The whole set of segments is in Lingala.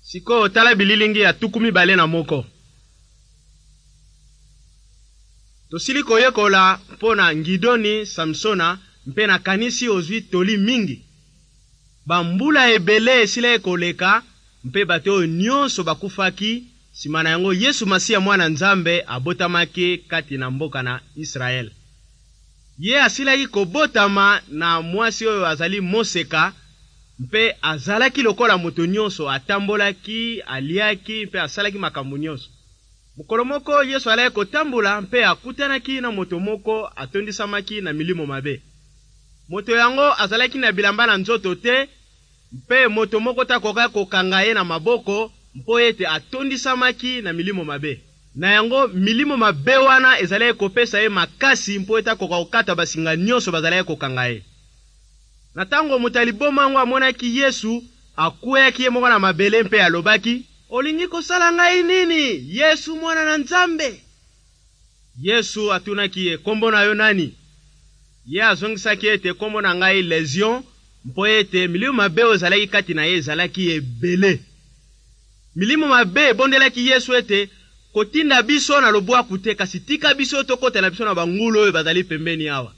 Siko tala bililingi ya tukumi bale na moko. Tosili koyekola pona Ngidoni Samsona mpe na kanisi ozwi toli mingi. Bambula ebele esila ekoleka mpe bato nyonso bakufaki sima na yango Yesu Masiya mwana Nzambe abotamaki kati na mboka na Israel. Ye asilaki kobotama na mwasi oyo azali moseka mpe azalaki lokola moto nyonso atambolaki aliaki mpe asalaki makambo nyonso. Mokolo moko Yesu alaki kotambola mpe akutanaki na moto moko atondisamaki na milimo mabe. Moto yango azalaki na bilamba na nzoto te mpe moto moko takoka kokanga ye na maboko mpo ete atondisamaki na milimo mabe. Na yango milimo mabe wana ezalaki kopesa ye makasi mpo ete akoka kokata basinga nyonso bazalaki kokanga ye. Na tango moto alibomango amonaki Yesu, akweyaki ye moko na mabele mpe alobaki, olingi kosala ngai nini, Yesu mwana na Nzambe? Yesu atunaki ye, kombo na yo nani? Ye azongisaki ete kombo na ngai Legion, mpo ete milimo mabe ezalaki kati na ye ezalaki ebele. Milimo mabe ebondelaki Yesu ete kotinda biso na lobwaku te, kasi tika biso tokotela biso na bangulu oyo bazali pembeni awa.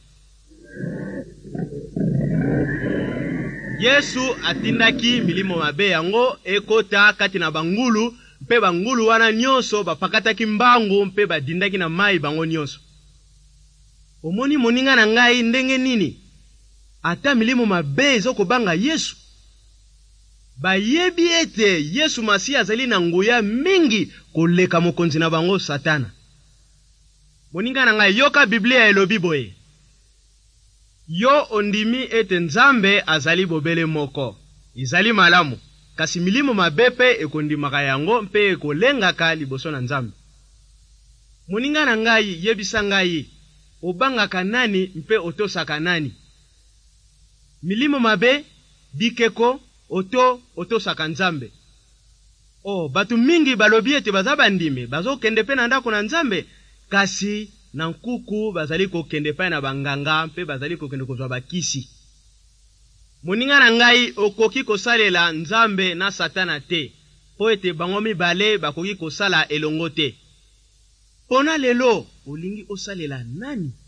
Yesu atindaki milimo mabe yango ekota kati na bangulu mpe bangulu wana nyonso bapakataki mbangu mpe badindaki na mai bango nyonso. Omoni moninga na ngai ndenge nini? Ata milimo mabe ezokobanga Yesu. Bayebi ete Yesu Masiya azali na nguya mingi koleka mokonzi na bango Satana. Moninga na ngai yoka Biblia elobi boye. Yo ondimi ete Nzambe azali bobele moko. Izali malamu. Kasi milimo mabepe ekondimaka yango mpe ekolengaka liboso na Nzambe. Moninga na ngai yebisa ngai. Obangaka nani mpe otosaka nani? Milimo mabe, bikeko, otosaka Nzambe. Batu mingi balobi ete baza bandimi, bazo kende pe na ndako na Nzambe, kasi na nkuku bazali kokende pa na banganga mpe bazali kokende kozwa bakisi. Moninga na ngai okoki kosalela Nzambe na Satana te, po ete bango mibale bakoki kosala elongo te. Pona lelo olingi osalela nani?